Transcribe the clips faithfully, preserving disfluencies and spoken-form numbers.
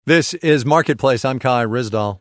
This is Marketplace. I'm Kai Ryssdal.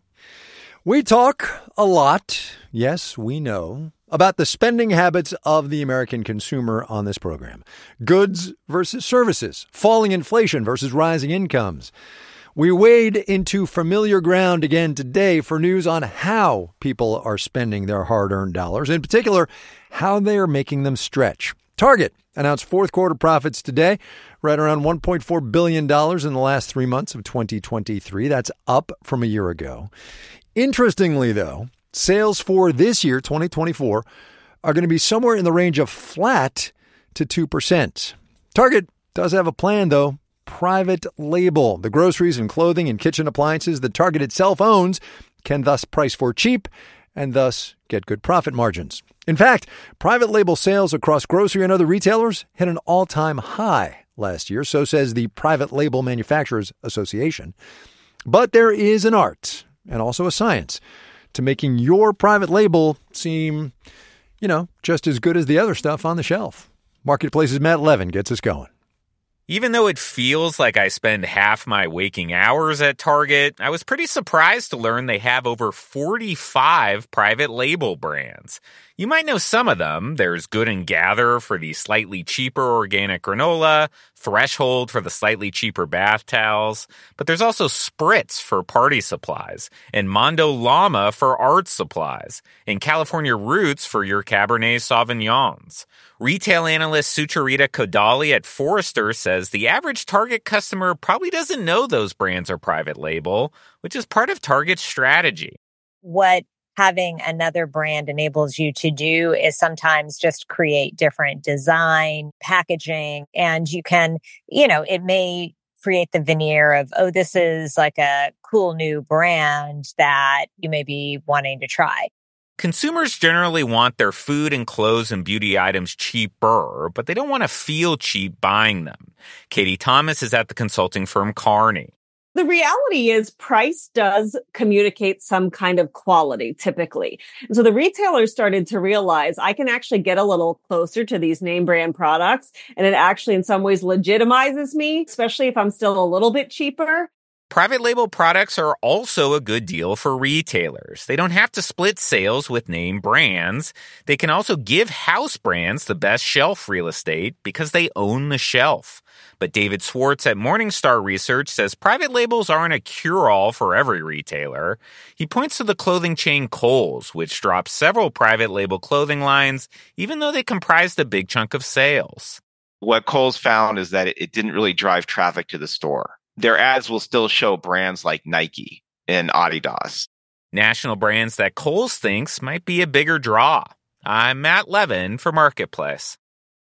We talk a lot, yes, we know, about the spending habits of the American consumer on this program. Goods versus services, falling inflation versus rising incomes. We wade into familiar ground again today for news on how people are spending their hard-earned dollars, in particular, how they are making them stretch. Target announced fourth quarter profits today, right around one point four billion dollars in the last three months of twenty twenty-three. That's up from a year ago. Interestingly, though, sales for this year, twenty twenty-four, are going to be somewhere in the range of flat to two percent. Target does have a plan, though. Private label. The groceries and clothing and kitchen appliances that Target itself owns can thus price for cheap and thus get good profit margins. In fact, private label sales across grocery and other retailers hit an all-time high last year, so says the Private Label Manufacturers Association. But there is an art and also a science to making your private label seem, you know, just as good as the other stuff on the shelf. Marketplace's Matt Levin gets us going. Even though it feels like I spend half my waking hours at Target, I was pretty surprised to learn they have over forty-five private label brands. You might know some of them. There's Good and Gather for the slightly cheaper organic granola, Threshold for the slightly cheaper bath towels, but there's also Spritz for party supplies, and Mondo Llama for art supplies, and California Roots for your Cabernet Sauvignons. Retail analyst Sucharita Kodali at Forrester says the average Target customer probably doesn't know those brands are private label, which is part of Target's strategy. What having another brand enables you to do is sometimes just create different design, packaging, and you can, you know, it may create the veneer of, oh, this is like a cool new brand that you may be wanting to try. Consumers generally want their food and clothes and beauty items cheaper, but they don't want to feel cheap buying them. Katie Thomas is at the consulting firm Kearney. The reality is price does communicate some kind of quality, typically. And so the retailers started to realize I can actually get a little closer to these name brand products, and it actually in some ways legitimizes me, especially if I'm still a little bit cheaper. Private label products are also a good deal for retailers. They don't have to split sales with name brands. They can also give house brands the best shelf real estate because they own the shelf. But David Swartz at Morningstar Research says private labels aren't a cure-all for every retailer. He points to the clothing chain Kohl's, which dropped several private label clothing lines, even though they comprised a big chunk of sales. What Kohl's found is that it didn't really drive traffic to the store. Their ads will still show brands like Nike and Adidas. National brands that Kohl's thinks might be a bigger draw. I'm Matt Levin for Marketplace.